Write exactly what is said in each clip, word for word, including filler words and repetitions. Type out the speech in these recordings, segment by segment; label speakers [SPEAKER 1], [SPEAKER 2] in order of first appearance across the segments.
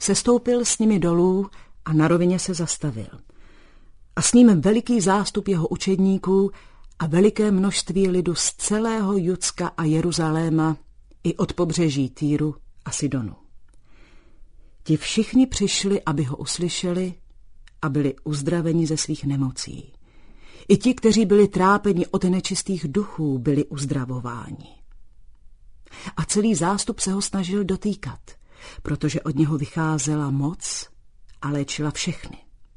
[SPEAKER 1] sestoupil s nimi dolů a na rovině se zastavil. A s ním veliký zástup jeho učedníků a veliké množství lidu z celého Judska a Jeruzaléma i od pobřeží Týru a Sidonu. Ti všichni přišli, aby ho uslyšeli a byli uzdraveni ze svých nemocí. I ti, kteří byli trápeni od nečistých duchů, byli uzdravováni. A celý zástup se ho snažil dotýkat, protože od něho vycházela moc a léčila všechny.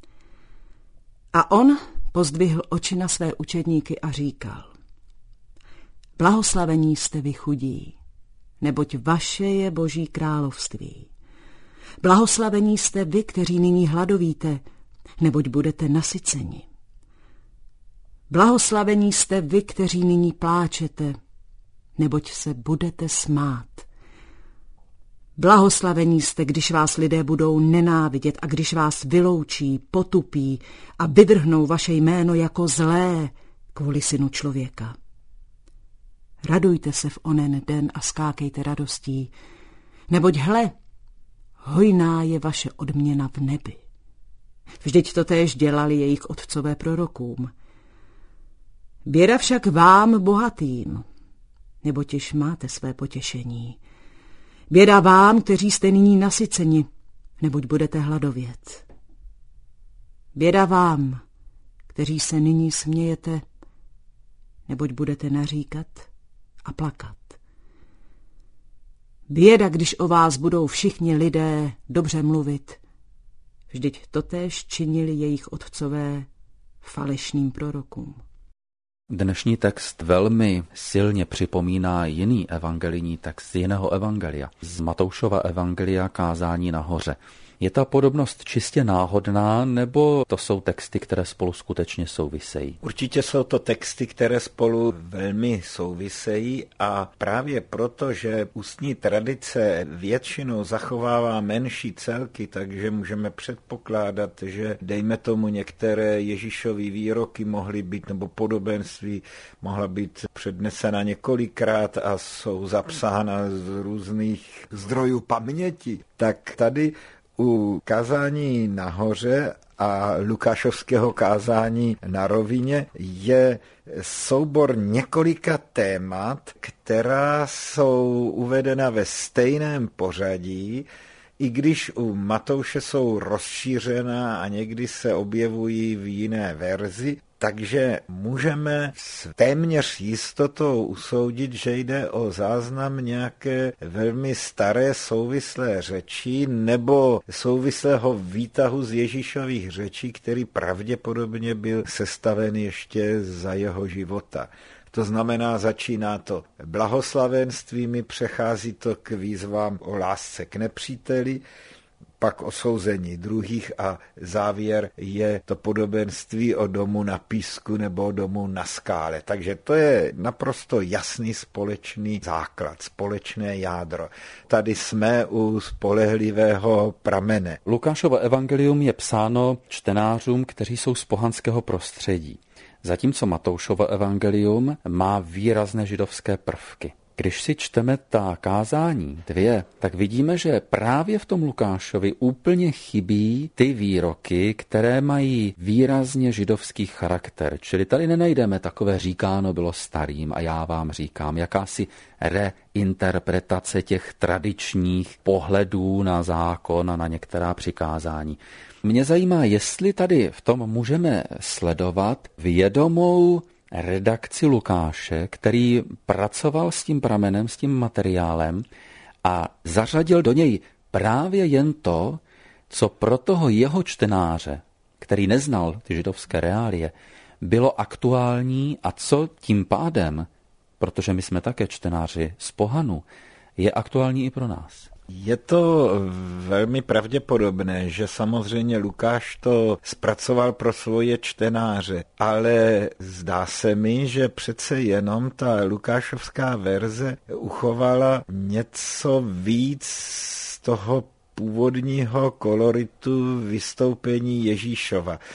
[SPEAKER 1] A on pozdvihl oči na své učedníky a říkal: Blahoslavení jste vy chudí, neboť vaše je Boží království. Blahoslavení jste vy, kteří nyní hladovíte, neboť budete nasyceni. Blahoslavení jste vy, kteří nyní pláčete, neboť se budete smát. Blahoslavení jste, když vás lidé budou nenávidět a když vás vyloučí, potupí a vyvrhnou vaše jméno jako zlé kvůli Synu člověka. Radujte se v onen den a skákejte radostí, neboť hle, hojná je vaše odměna v nebi. Vždyť to též dělali jejich otcové prorokům. Běda však vám, bohatým, neboť již máte své potěšení. Běda vám, kteří jste nyní nasyceni, neboť budete hladovět. Běda vám, kteří se nyní smějete, neboť budete naříkat a plakat. Běda, když o vás budou všichni lidé dobře mluvit, vždyť totéž činili jejich otcové falešným prorokům.
[SPEAKER 2] Dnešní text velmi silně připomíná jiný evangelijní text z jiného evangelia, z Matoušova evangelia Kázání na hoře. Je ta podobnost čistě náhodná, nebo to jsou texty, které spolu skutečně souvisejí?
[SPEAKER 3] Určitě jsou to texty, které spolu velmi souvisejí a právě proto, že ústní tradice většinou zachovává menší celky, takže můžeme předpokládat, že dejme tomu některé Ježíšovy výroky mohly být, nebo podobenství mohla být přednesena několikrát a jsou zapsána z různých zdrojů paměti, tak tady u kázání nahoře a lukášovského kázání na rovině je soubor několika témat, která jsou uvedena ve stejném pořadí, i když u Matouše jsou rozšířená a někdy se objevují v jiné verzi, takže můžeme s téměř jistotou usoudit, že jde o záznam nějaké velmi staré souvislé řeči nebo souvislého výtahu z Ježíšových řečí, který pravděpodobně byl sestaven ještě za jeho života. To znamená, začíná to blahoslavenstvími, přechází to k výzvám o lásce k nepříteli, pak o souzení druhých a závěr je to podobenství o domu na písku nebo o domu na skále. Takže to je naprosto jasný společný základ, společné jádro. Tady jsme u spolehlivého pramene.
[SPEAKER 2] Lukášovo evangelium je psáno čtenářům, kteří jsou z pohanského prostředí. Zatímco Matoušovo evangelium má výrazné židovské prvky. Když si čteme ta kázání dvě, tak vidíme, že právě v tom Lukášovi úplně chybí ty výroky, které mají výrazně židovský charakter. Čili tady nenajdeme takové říkáno bylo starým a já vám říkám, jakási reinterpretace těch tradičních pohledů na zákon a na některá přikázání. Mě zajímá, jestli tady v tom můžeme sledovat vědomou redakci Lukáše, který pracoval s tím pramenem, s tím materiálem a zařadil do něj právě jen to, co pro toho jeho čtenáře, který neznal ty židovské reálie, bylo aktuální a co tím pádem, protože my jsme také čtenáři z pohanu, je aktuální i pro nás.
[SPEAKER 3] Je to velmi pravděpodobné, že samozřejmě Lukáš to zpracoval pro svoje čtenáře, ale zdá se mi, že přece jenom ta lukášovská verze uchovala něco víc z toho původního koloritu vystoupení Ježíšova.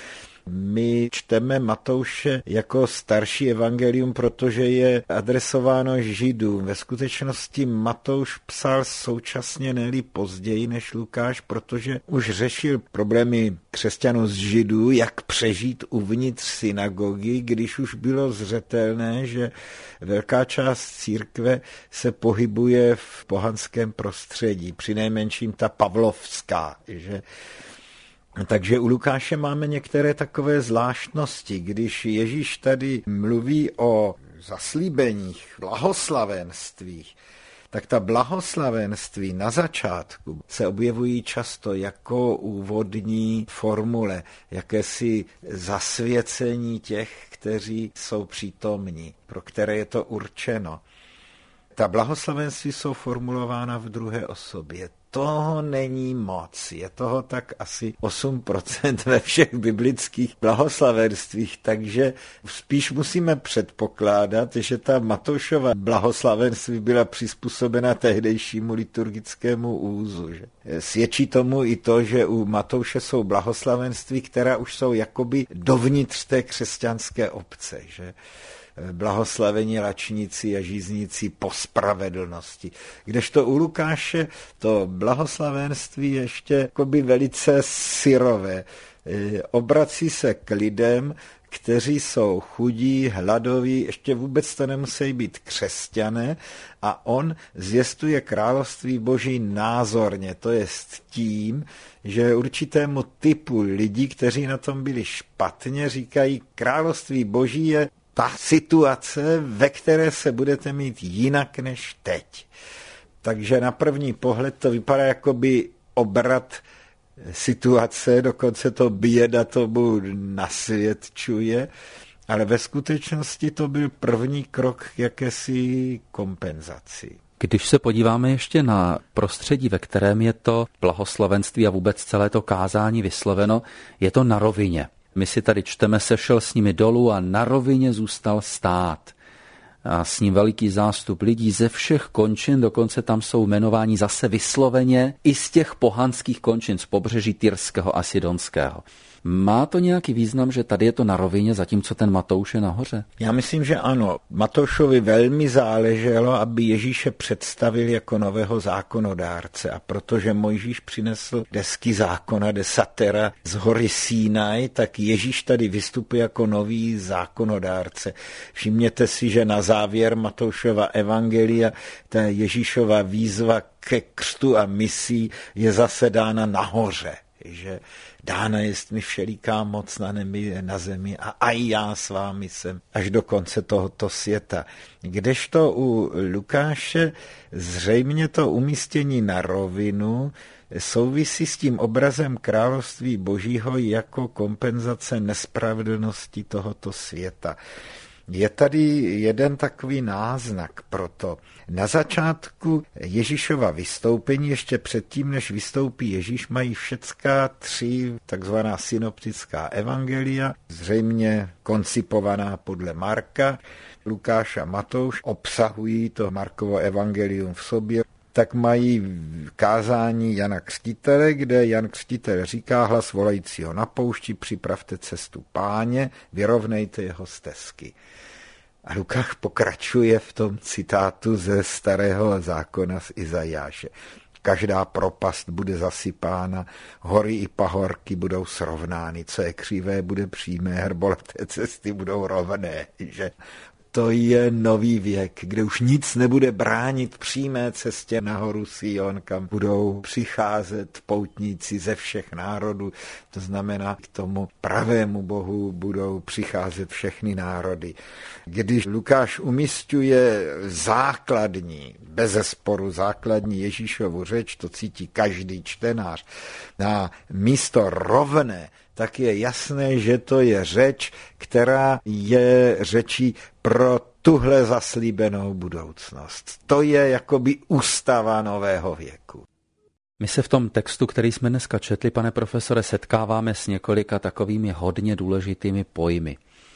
[SPEAKER 3] My čteme Matouše jako starší evangelium, protože je adresováno Židům. Ve skutečnosti Matouš psal současně, ne-li později než Lukáš, protože už řešil problémy křesťanů z Židů, jak přežít uvnitř synagogy, když už bylo zřetelné, že velká část církve se pohybuje v pohanském prostředí, přinejmenším ta pavlovská, že takže u Lukáše máme některé takové zvláštnosti. Když Ježíš tady mluví o zaslíbeních, blahoslavenstvích, tak ta blahoslavenství na začátku se objevují často jako úvodní formule, jakési zasvěcení těch, kteří jsou přítomní, pro které je to určeno. Ta blahoslavenství jsou formulována v druhé osobě. Toho není moc, je toho tak asi osm procent ve všech biblických blahoslavenstvích, takže spíš musíme předpokládat, že ta Matoušova blahoslavenství byla přizpůsobena tehdejšímu liturgickému úzu. Že? Svědčí tomu i to, že u Matouše jsou blahoslavenství, která už jsou jakoby dovnitř té křesťanské obce, že? Blahoslavení lačníci a žízníci po spravedlnosti. Kdežto u Lukáše to blahoslavenství ještě jakoby velice syrové. Obrací se k lidem, kteří jsou chudí, hladoví, ještě vůbec to nemusí být křesťané a on zvěstuje království Boží názorně, to jest tím, že určitému typu lidí, kteří na tom byli špatně, říkají, království Boží je ta situace, ve které se budete mít jinak než teď. Takže na první pohled to vypadá jako by obrat situace, dokonce to běda tomu nasvědčuje, ale ve skutečnosti to byl první krok k jakési kompenzaci.
[SPEAKER 2] Když se podíváme ještě na prostředí, ve kterém je to blahoslavenství a vůbec celé to kázání vysloveno, je to na rovině. My si tady čteme, sešel s nimi dolů a na rovině zůstal stát. A s ním veliký zástup lidí ze všech končin, dokonce tam jsou jmenováni zase vysloveně i z těch pohanských končin, z pobřeží Tyrského a Sidonského. Má to nějaký význam, že tady je to na rovině, zatímco ten Matouš je nahoře?
[SPEAKER 3] Já myslím, že ano. Matoušovi velmi záleželo, aby Ježíše představil jako nového zákonodárce a protože Mojžíš přinesl desky zákona, desatera z hory Sinaj, tak Ježíš tady vystupuje jako nový zákonodárce. Všimněte si, že na závěr Matoušova evangelia ta Ježíšova výzva ke křtu a misí je zase dána nahoře, že dána jest mi všeliká moc na nebi, na zemi a aj já s vámi jsem až do konce tohoto světa. Kdežto u Lukáše zřejmě to umístění na rovinu souvisí s tím obrazem království Božího jako kompenzace nespravedlnosti tohoto světa. Je tady jeden takový náznak proto. Na začátku Ježíšova vystoupení, ještě předtím, než vystoupí Ježíš, mají všecká tři takzvaná synoptická evangelia, zřejmě koncipovaná podle Marka. Lukáš a Matouš obsahují to Markovo evangelium v sobě, tak mají kázání Jana Křtitele, kde Jan Křtitel říká hlas volajícího na poušti, připravte cestu Páně, vyrovnejte jeho stezky. A Lukáš pokračuje v tom citátu ze starého zákona z Izajáše. Každá propast bude zasypána, hory i pahorky budou srovnány, co je křivé, bude přímé, hrboleté cesty budou rovné, že to je nový věk, kde už nic nebude bránit přímé cestě nahoru Sion, kam budou přicházet poutníci ze všech národů. To znamená, k tomu pravému Bohu budou přicházet všechny národy. Když Lukáš umísťuje základní, bezesporu základní Ježíšovu řeč, to cítí každý čtenář, na místo rovné, tak je jasné, že to je řeč, která je řečí pro tuhle zaslíbenou budoucnost. To je jakoby ústava nového věku.
[SPEAKER 2] My se v tom textu, který jsme dneska četli, pane profesore, setkáváme s několika takovými hodně důležitými pojmy.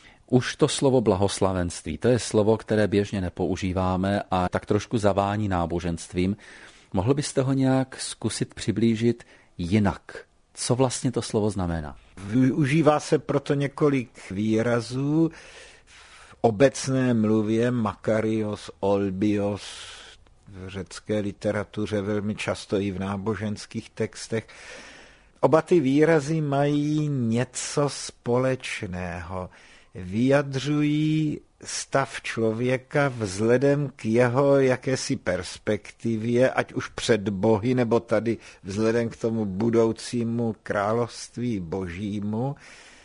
[SPEAKER 2] Už to slovo blahoslavenství, to je slovo, které běžně nepoužíváme a tak trošku zavání náboženstvím. Mohl byste ho nějak zkusit přiblížit jinak? Co vlastně to slovo znamená?
[SPEAKER 3] Využívá se proto několik výrazů. V obecné mluvě makarios, olbios, v řecké literatuře velmi často i v náboženských textech. Oba ty výrazy mají něco společného. Vyjadřují stav člověka vzhledem k jeho jakési perspektivě, ať už před Bohy, nebo tady vzhledem k tomu budoucímu království božímu,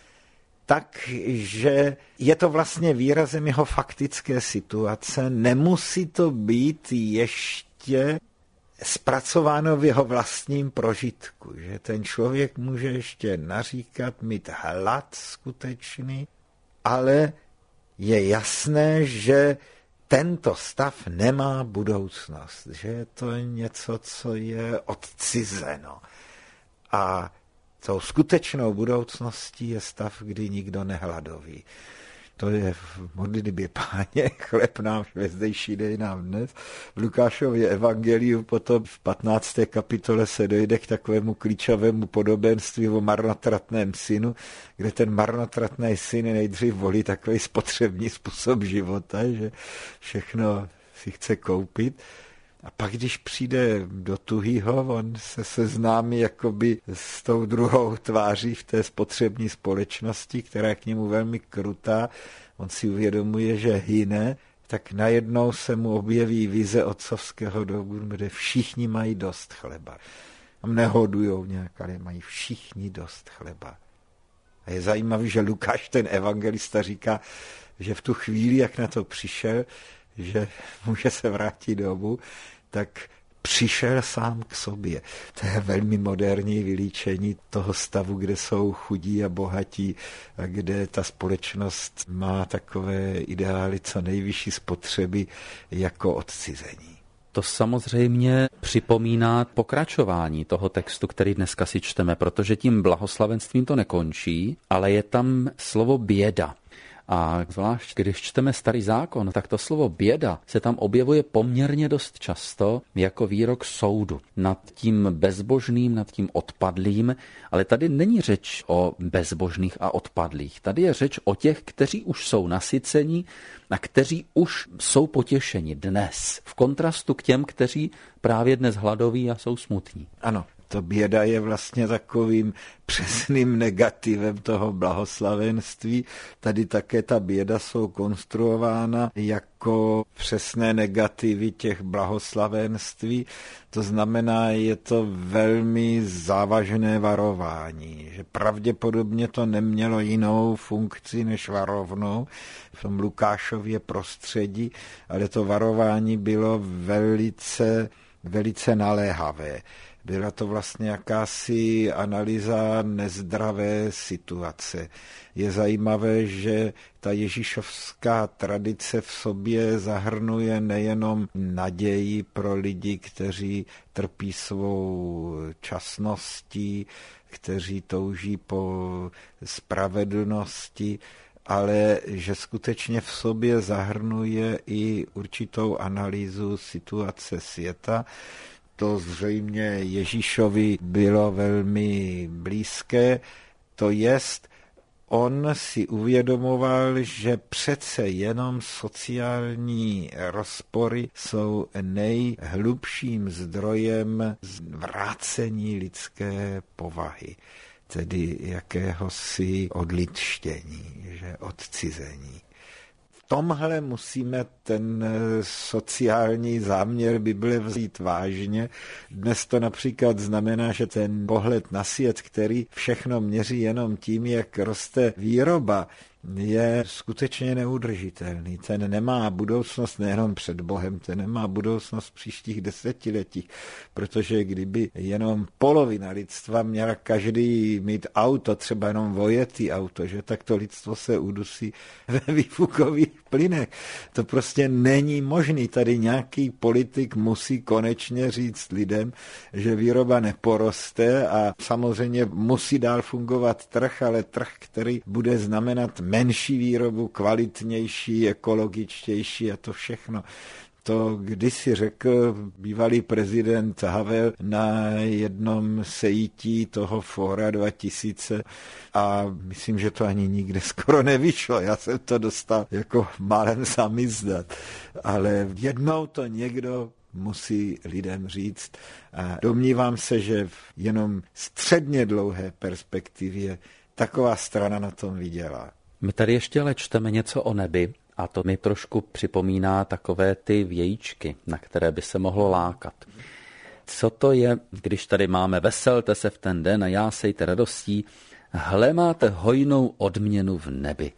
[SPEAKER 3] takže je to vlastně výrazem jeho faktické situace. Nemusí to být ještě zpracováno v jeho vlastním prožitku, že ten člověk může ještě naříkat, mít hlad skutečný, ale je jasné, že tento stav nemá budoucnost, že je to něco, co je odcizeno. A tou skutečnou budoucností je stav, kdy nikdo nehladoví. To je v modlitbě Páně, chleb nám zdejší dej nám dnes. V Lukášově evangeliu potom v patnácté kapitole se dojde k takovému klíčovému podobenství o marnotratném synu, kde ten marnotratný syn nejdřív volí takový spotřební způsob života, že všechno si chce koupit. A pak, když přijde do tuhýho, on se seznámí jakoby s tou druhou tváří v té spotřební společnosti, která je k němu velmi krutá. On si uvědomuje, že hyne, tak najednou se mu objeví vize otcovského domu, kde všichni mají dost chleba. Tam nehodujou nějak, ale mají všichni dost chleba. A je zajímavý, že Lukáš, ten evangelista, říká, že v tu chvíli, jak na to přišel, že může se vrátit domů, tak přišel sám k sobě. To je velmi moderní vylíčení toho stavu, kde jsou chudí a bohatí, a kde ta společnost má takové ideály co nejvyšší spotřeby jako odcizení.
[SPEAKER 2] To samozřejmě připomíná pokračování toho textu, který dneska si čteme, protože tím blahoslavenstvím to nekončí, ale je tam slovo běda. A zvlášť, když čteme Starý zákon, tak to slovo běda se tam objevuje poměrně dost často jako výrok soudu nad tím bezbožným, nad tím odpadlým, ale tady není řeč o bezbožných a odpadlých. Tady je řeč o těch, kteří už jsou nasyceni a kteří už jsou potěšeni dnes, v kontrastu k těm, kteří právě dnes hladoví a jsou smutní.
[SPEAKER 3] Ano. To běda je vlastně takovým přesným negativem toho blahoslavenství. Tady také ta běda jsou konstruována jako přesné negativy těch blahoslavenství. To znamená, je to velmi závažné varování, že pravděpodobně to nemělo jinou funkci než varovnou v tom Lukášově prostředí, ale to varování bylo velice, velice naléhavé. Byla to vlastně jakási analýza nezdravé situace. Je zajímavé, že ta ježíšovská tradice v sobě zahrnuje nejenom naději pro lidi, kteří trpí svou časností, kteří touží po spravedlnosti, ale že skutečně v sobě zahrnuje i určitou analýzu situace světa. To zřejmě Ježíšovi bylo velmi blízké, to jest, on si uvědomoval, že přece jenom sociální rozpory jsou nejhlubším zdrojem vrácení lidské povahy, tedy jakéhosi odličtění, že odcizení. V tomhle musíme ten sociální záměr Bible vzít vážně. Dnes to například znamená, že ten pohled na svět, který všechno měří jenom tím, jak roste výroba, je skutečně neudržitelný. Ten nemá budoucnost nejenom před Bohem, ten nemá budoucnost v příštích desetiletích, protože kdyby jenom polovina lidstva měla každý mít auto, třeba jenom vojetý auto, že tak to lidstvo se udusí ve výfukových plynech. To prostě není možný. Tady nějaký politik musí konečně říct lidem, že výroba neporoste a samozřejmě musí dál fungovat trh, ale trh, který bude znamenat menší výrobu, kvalitnější, ekologičtější a to všechno. To kdysi řekl bývalý prezident Havel na jednom sejítí toho Fóra dva tisíce a myslím, že to ani nikde skoro nevyšlo. Já jsem to dostal jako málem samizdat. Ale jednou to někdo musí lidem říct. A domnívám se, že v jenom středně dlouhé perspektivě taková strana na tom vydělá.
[SPEAKER 2] My tady ještě ale čteme něco o nebi a to mi trošku připomíná takové ty vějíčky, na které by se mohlo lákat. Co to je, když tady máme veselte se v ten den a jásejte radostí, hle máte hojnou odměnu v nebi.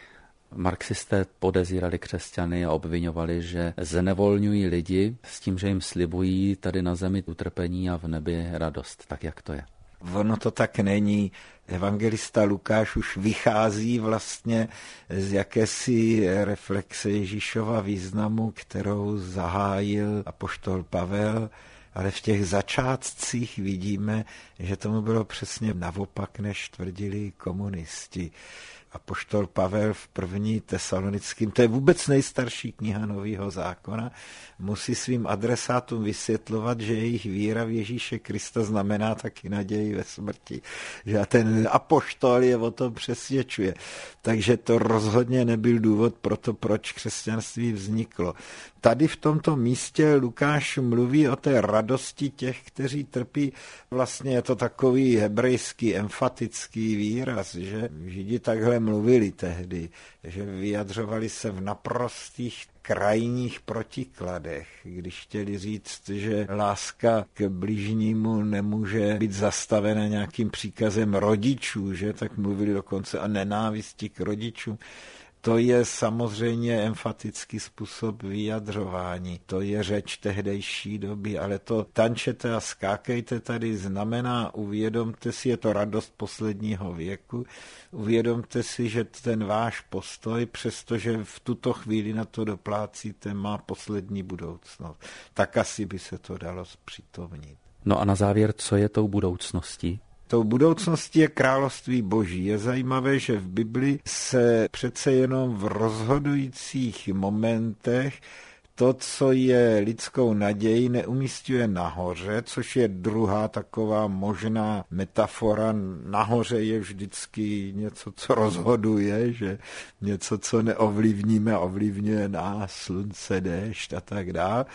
[SPEAKER 2] Marxisté podezírali křesťany a obviňovali, že znevolňují lidi s tím, že jim slibují tady na zemi utrpení a v nebi radost. Tak jak to je?
[SPEAKER 3] Ono to tak není. Evangelista Lukáš už vychází vlastně z jakési reflexe Ježíšova významu, kterou zahájil apoštol Pavel, ale v těch začátcích vidíme, že tomu bylo přesně naopak, než tvrdili komunisti. Apoštol Pavel v první Tesalonickým, to je vůbec nejstarší kniha Nového zákona, musí svým adresátům vysvětlovat, že jejich víra v Ježíše Krista znamená taky naději ve smrti. Že ten apoštol je o tom přesvědčuje. Takže to rozhodně nebyl důvod pro to, proč křesťanství vzniklo. Tady v tomto místě Lukáš mluví o té radosti těch, kteří trpí. Vlastně je to takový hebrejský emfatický výraz, že Židi takhle mluvili tehdy, že vyjadřovali se v naprostých krajních protikladech, když chtěli říct, že láska k bližnímu nemůže být zastavena nějakým příkazem rodičů, že tak mluvili dokonce o nenávisti k rodičům. To je samozřejmě emfatický způsob vyjadřování. To je řeč tehdejší doby, ale to tančete a skákejte tady znamená, uvědomte si, je to radost posledního věku, uvědomte si, že ten váš postoj, přestože v tuto chvíli na to doplácíte, má poslední budoucnost. Tak asi by se to dalo zpřítomnit.
[SPEAKER 2] No a na závěr, co je tou budoucností?
[SPEAKER 3] Tou budoucností je království boží. Je zajímavé, že v Bibli se přece jenom v rozhodujících momentech to, co je lidskou nadějí, neumísťuje nahoře, což je druhá taková možná metafora. Nahoře je vždycky něco, co rozhoduje, že něco, co neovlivníme, ovlivňuje nás, slunce, déšť a tak dále.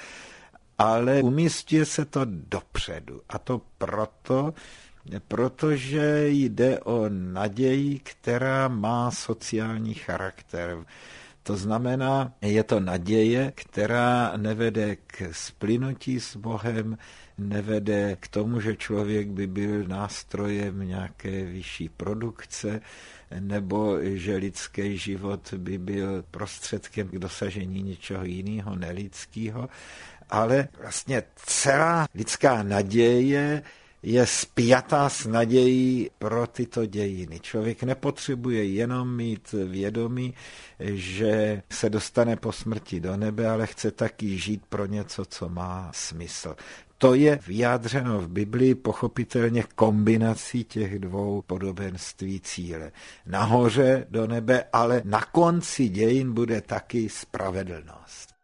[SPEAKER 3] Ale umístuje se to dopředu. A to proto, protože jde o naději, která má sociální charakter. To znamená, je to naděje, která nevede k splynutí s Bohem, nevede k tomu, že člověk by byl nástrojem nějaké vyšší produkce, nebo že lidský život by byl prostředkem k dosažení něčeho jiného, nelidského, ale vlastně celá lidská naděje je spjatá s nadějí pro tyto dějiny. Člověk nepotřebuje jenom mít vědomí, že se dostane po smrti do nebe, ale chce taky žít pro něco, co má smysl. To je vyjádřeno v Biblii pochopitelně kombinací těch dvou podobenství cíle. Nahoře do nebe, ale na konci dějin bude taky spravedlnost.